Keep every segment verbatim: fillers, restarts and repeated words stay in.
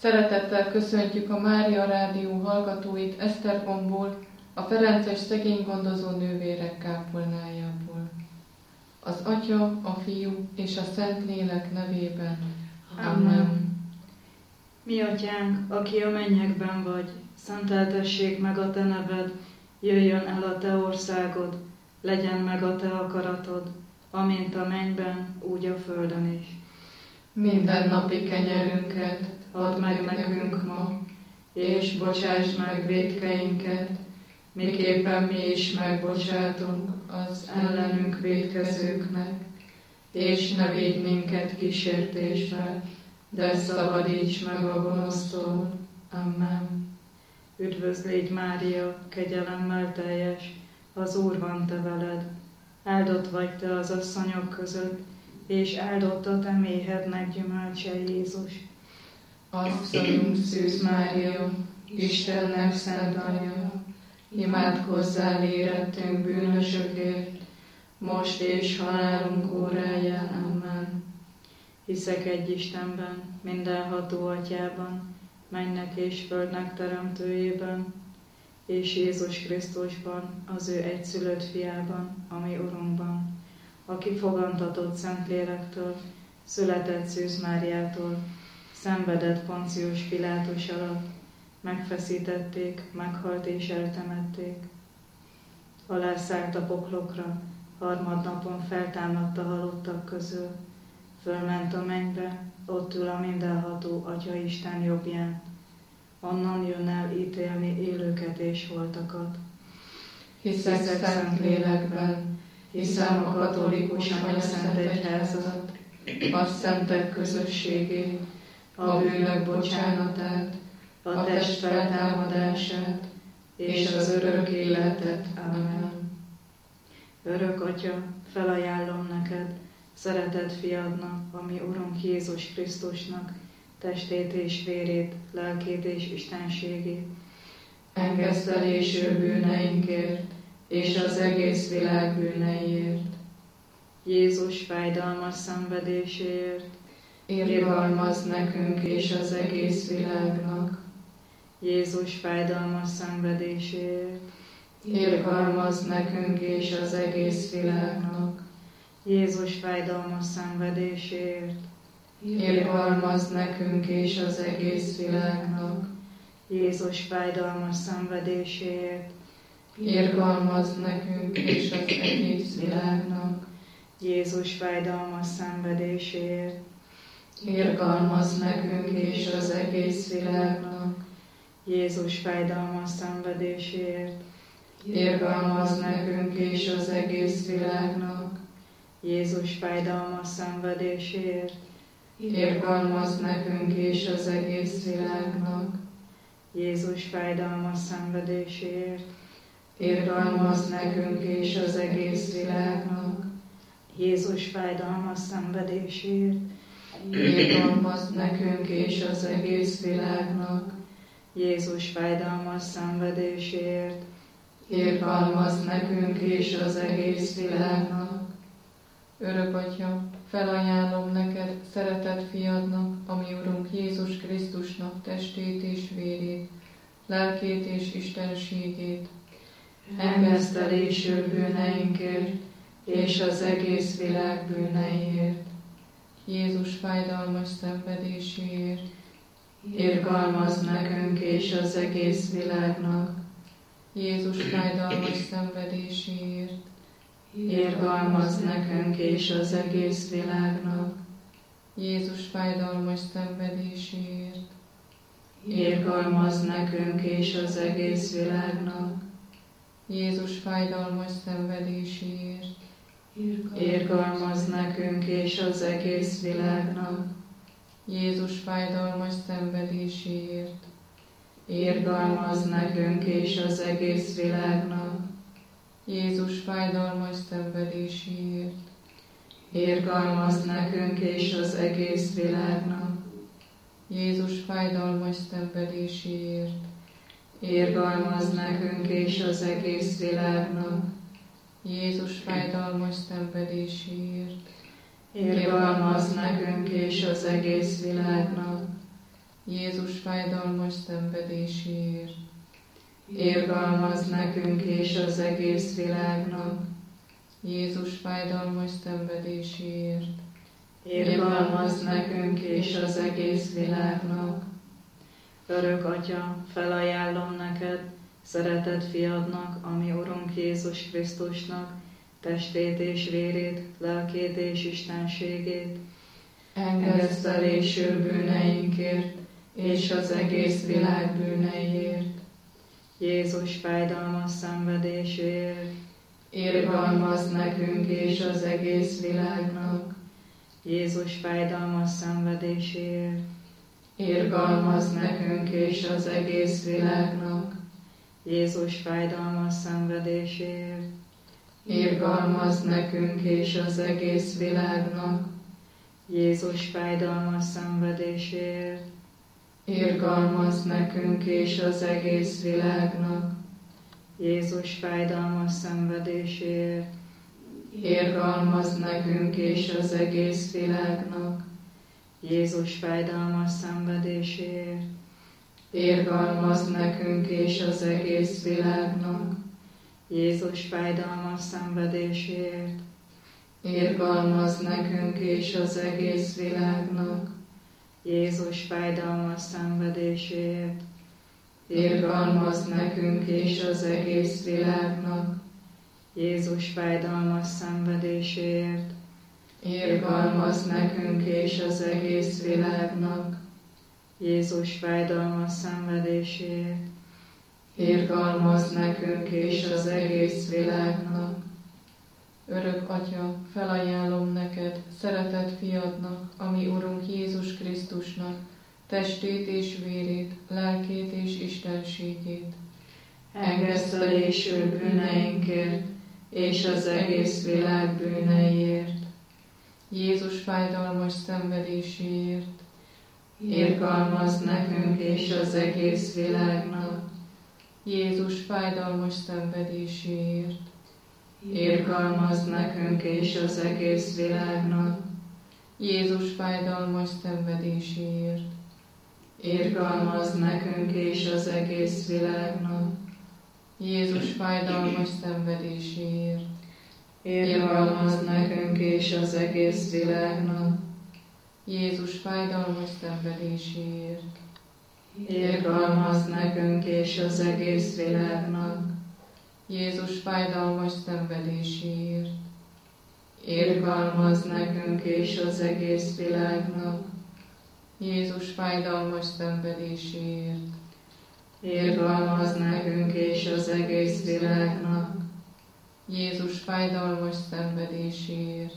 Szeretettel köszöntjük a Mária Rádió hallgatóit Esztergomból, a Ferences szegény gondozó nővérek kápolnájából. Az Atya, a Fiú és a Szentlélek nevében. Amen. Mi atyánk, aki a mennyekben vagy, szenteltessék meg a te neved, jöjjön el a te országod, legyen meg a te akaratod, amint a mennyben, úgy a földön is. Minden napi kenyerünket add meg nekünk ma, és bocsásd meg vétkeinket, miképpen mi is megbocsátunk az ellenünk vétkezőknek, és ne védj minket kísértésbe, de szabadíts meg a gonosztól. Amen. Üdvözlégy Mária, kegyelemmel teljes, az Úr van te veled, áldott vagy te az asszonyok között, és áldott a te méhednek gyümölcse Jézus. Asszonyunk Szűz Mária, Istennek szent anyja, imádkozzál érettünk bűnösökért, most és halálunk óráján. Amen. Hiszek egy Istenben, mindenható Atyában, mennek és földnek teremtőjében, és Jézus Krisztusban, az ő egyszülött fiában, ami Urunkban, aki fogantatott Szentlélektől, született Szűz Máriától, szenvedett Poncius Pilátus alatt, megfeszítették, meghalt és eltemették. Alászállt a poklokra, harmadnapon feltámadt a halottak közül, fölment a mennybe, ott ül a mindenható Atya Isten jobbján. Onnan jön el ítélni élőket és holtakat. Hiszek szent lélekben, hiszem a katolikus anyaszent egyházat, a szentek közösségét, a bűnök bocsánatát, a test feltámadását és az örök életet. Amen. Örök Atya, felajánlom neked, szeretett fiadnak, ami Urunk Jézus Krisztusnak, testét és vérét, lelkét és istenségét, engesztelésű bűneinkért és az egész világ bűneiért. Jézus fájdalmas szenvedéséért, irgalmazz nekünk és az egész világnak. Jézus fájdalmas szenvedéséért, irgalmazz nekünk és az egész világnak. Jézus fájdalmas szenvedéséért, irgalmazz nekünk és az egész világnak. Jézus fájdalmas szenvedéséért, irgalmazz nekünk és az egész világnak. Jézus fájdalmas szenvedéséért, irgalmazz nekünk és az egész világnak. Jézus fájdalmas szenvedéséért, irgalmazz nekünk és az egész világnak. Jézus fájdalmas szenvedéséért, irgalmazz nekünk és az egész világnak. Jézus fájdalmas szenvedéséért, irgalmazz nekünk és az egész világnak. Jézus fájdalmas szenvedéséért, irgalmazz nekünk és az egész világnak. Jézus fájdalmas szenvedéséért, irgalmazz nekünk és az egész világnak. Örök Atya, felajánlom neked szeretett fiadnak, ami Urunk Jézus Krisztusnak testét és vérét, lelkét és istenségét, engesztelésű bűneinkért és az egész világ bűneiért. Jézus fájdalmas szenvedéséért, irgalmazz nekünk és az egész világnak. Jézus fájdalmas szenvedéséért, irgalmazz nekünk és az egész világnak. Jézus fájdalmas szenvedéséért, irgalmazz nekünk és az egész világnak. Jézus fájdalmas szenvedéséért, irgalmazz nekünk és az egész világnak. Jézus fájdalmas szenvedéséért, irgalmazz nekünk és az egész világnak. Jézus fájdalmas szenvedéséért, irgalmazz nekünk és az egész világnak. Jézus fájdalmas szenvedéséért, irgalmazz nekünk és az egész világnak. Jézus fájdalmas szenvedéséért, irgalmazz nekünk és az egész világnak. Jézus fájdalmas szenvedéséért. Irgalmazz nekünk és az egész világnak. Jézus fájdalmas szenvedéséért. Irgalmazz nekünk és az egész világnak. Örök Atya, felajánlom neked, szeretett fiadnak, ami Urunk Jézus Krisztusnak, testét és vérét, lelkét és istenségét, engedd felésül bűneinkért és az egész világ bűneiért. Jézus fájdalmas szenvedéséért. Irgalmazz nekünk és az egész világnak. Jézus fájdalmas szenvedéséért. Irgalmazz nekünk és az egész világnak. Jézus fájdalmas szenvedéséért. Irgalmazz nekünk és az egész világnak. Jézus fájdalmas szenvedéséért. Irgalmazz nekünk és az egész világnak. Jézus fájdalmas szenvedéséért. Irgalmazz nekünk és az egész világnak. Jézus fájdalmas szenvedéséért. Irgalmazz nekünk és az egész világnak. Jézus fájdalmas szenvedéséért. Irgalmazz nekünk és az egész világnak. Jézus fájdalmas szenvedéséért. Irgalmazz nekünk és az egész világnak. Jézus fájdalmas szenvedéséért. Irgalmazz nekünk és az egész világnak. Jézus fájdalmas szenvedéséért. Irgalmazz nekünk és az egész világnak. Örök Atya, felajánlom neked, szeretett fiadnak, ami Urunk Jézus Krisztusnak, testét és vérét, lelkét és istenségét. Engedd felésül bűneinkért és az egész világ bűneiért. Jézus fájdalmas szenvedéséért. Irgalmazz nekünk és az egész világnak. Jézus fájdalmas szenvedéséért. Irgalmazz nekünk és az egész világnak. Jézus fájdalmas szenvedéséért. Irgalmazz nekünk és az egész világnak. Jézus fájdalmas szenvedéséért. Irgalmazz nekünk és az egész világnak. Jézus fájdalmas szenvedéséért. Irgalmazz nekünk és az egész világnak. Jézus fájdalmas szenvedéséért. Irgalmazz nekünk és az egész világnak. Jézus fájdalmas szenvedéséért. Irgalmazz nekünk és az egész világnak. Jézus fájdalmas szenvedéséért.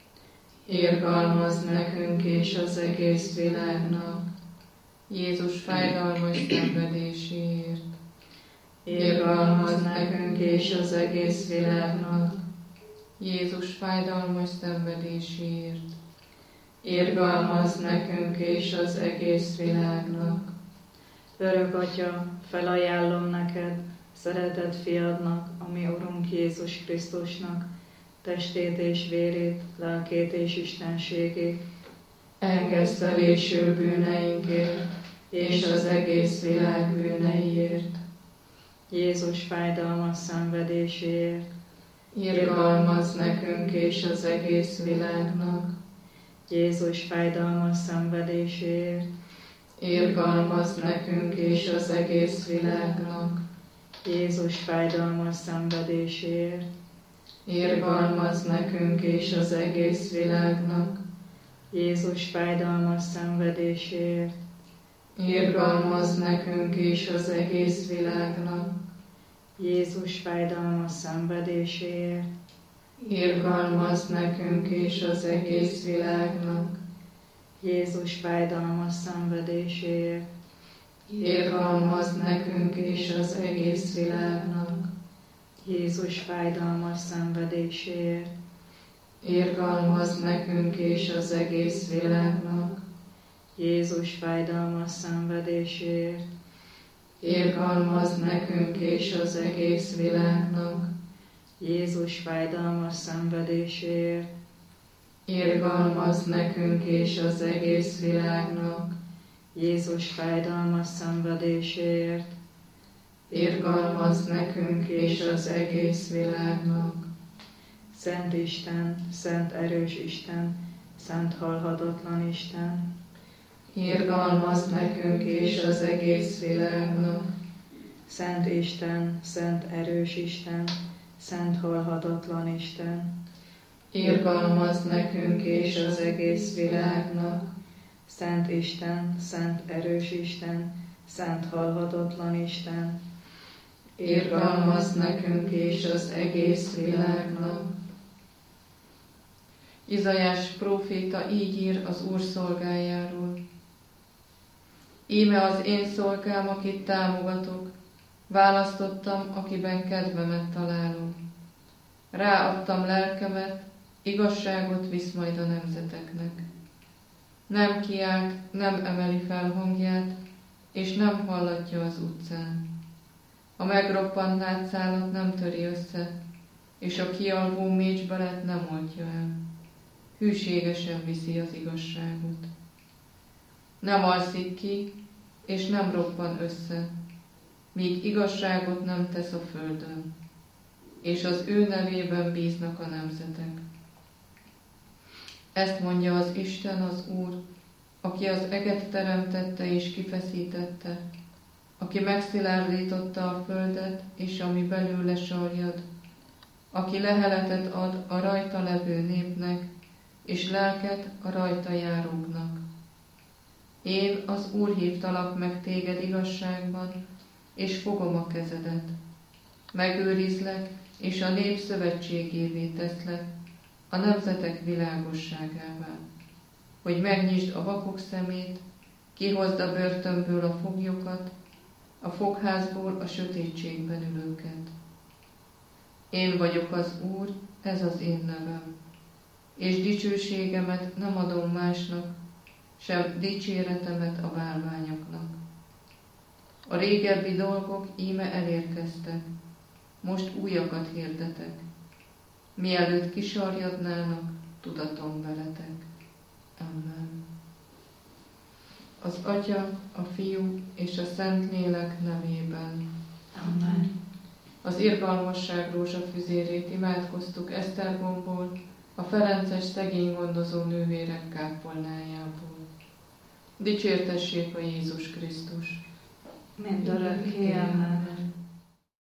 Irgalmazz nekünk és az egész világnak. Jézus fájdalmas szenvedéséért. Irgalmazz nekünk és az egész világnak. Jézus fájdalmas szenvedéséért. Irgalmazz nekünk és az egész világnak. Örök Atya, felajánlom neked, szeretett fiadnak, ami Urunk Jézus Krisztusnak, testét és vérét, lelkét és istenségét. Engedd felésül bűneinkért és az egész világ bűneiért. Jézus fájdalmas szenvedéséért. Irgalmazz nekünk és az egész világnak. Jézus fájdalmas szenvedéséért. Irgalmazz nekünk és az egész világnak. Jézus fájdalmas szenvedéséért. Irgalmazz nekünk és az egész világnak. Jézus fájdalmas szenvedéséért. Irgalmazz nekünk és az egész világnak. Jézus fájdalmas szenvedéséért. Irgalmazz nekünk és az egész világnak. Jézus fájdalmas szenvedéséért. Irgalmazz nekünk és az egész világnak. Jézus fájdalmas szenvedéséért. Irgalmazz nekünk és az egész világnak. Jézus fájdalmas szenvedéséért. Irgalmazz nekünk és az egész világnak. Jézus fájdalmas szenvedéséért. Irgalmazz nekünk és az egész világnak. Jézus fájdalmas szenvedéséért. Irgalmazz nekünk és az egész világnak. Szent Isten, szent erős Isten, szent halhatatlan Isten. Irgalmazz nekünk és az egész világnak. Szent Isten, szent erős Isten, szent halhatatlan Isten. Irgalmazz nekünk és az egész világnak. Szent Isten, szent erős Isten, szent halhatatlan Isten. Irgalmazz nekünk és az egész világnak. Izaiás próféta így ír az Úr szolgájáról. Íme az én szolgám, akit támogatok, választottam, akiben kedvemet találom. Ráadtam lelkemet, igazságot visz majd a nemzeteknek. Nem kiált, nem emeli fel hangját, és nem hallatja az utcán. A megroppant látszálat nem töri össze, és a kialvó mécsbelet nem oltja el. Hűségesen viszi az igazságot. Nem alszik ki, és nem roppan össze, míg igazságot nem tesz a földön, és az ő nevében bíznak a nemzetek. Ezt mondja az Isten, az Úr, aki az eget teremtette és kifeszítette, aki megszilárdította a földet, és ami belőle sarjad, aki leheletet ad a rajta levő népnek, és lelket a rajta járóknak. Én, az Úr hívtalak meg téged igazságban, és fogom a kezedet. Megőrizlek, és a nép szövetségévé teszlek, a nemzetek világosságává, hogy megnyisd a vakok szemét, kihozd a börtönből a foglyokat, a fogházból a sötétségben ülőket. Én vagyok az Úr, ez az én nevem, és dicsőségemet nem adom másnak, sem dicséretemet a bálványoknak. A régebbi dolgok íme elérkeztek, most újakat hirdetek. Mielőtt kisarjadnának, tudatom veletek. Amen. Az Atya, a Fiú és a Szentlélek nevében. Amen. Az irgalmasság rózsafüzérét imádkoztuk Esztergomból, a ferences szegény gondozó nővérek kápolnájából. Dicsértessék a Jézus Krisztus! Mindörökké, amen.